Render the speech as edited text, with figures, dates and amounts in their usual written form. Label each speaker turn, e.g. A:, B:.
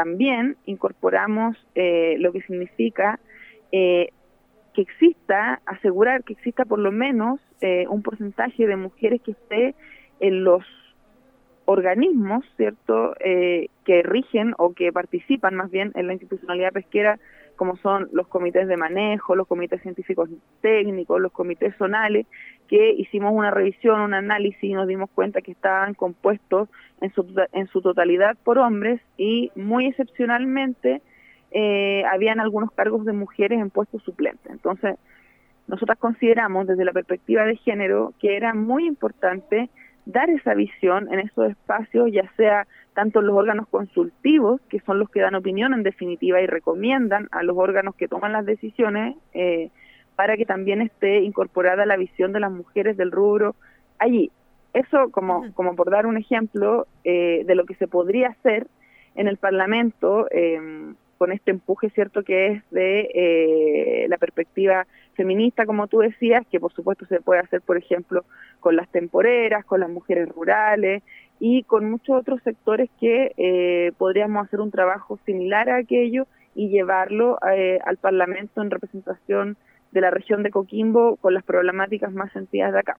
A: también incorporamos lo que significa que exista, asegurar que exista por lo menos un porcentaje de mujeres que esté en los organismos, ¿cierto?, que rigen o que participan más bien en la institucionalidad pesquera, como son los comités de manejo, los comités científicos técnicos, los comités zonales, que hicimos una revisión, un análisis y nos dimos cuenta que estaban compuestos en su totalidad por hombres y muy excepcionalmente habían algunos cargos de mujeres en puestos suplentes. Entonces, nosotras consideramos desde la perspectiva de género que era muy importante dar esa visión en esos espacios, ya sea tanto los órganos consultivos, que son los que dan opinión en definitiva y recomiendan a los órganos que toman las decisiones, para que también esté incorporada la visión de las mujeres del rubro allí. Eso como por dar un ejemplo de lo que se podría hacer en el Parlamento, con este empuje, cierto, que es de la perspectiva feminista, como tú decías, que por supuesto se puede hacer, por ejemplo, con las temporeras, con las mujeres rurales y con muchos otros sectores que podríamos hacer un trabajo similar a aquello y llevarlo al Parlamento en representación de la región de Coquimbo con las problemáticas más sentidas de acá.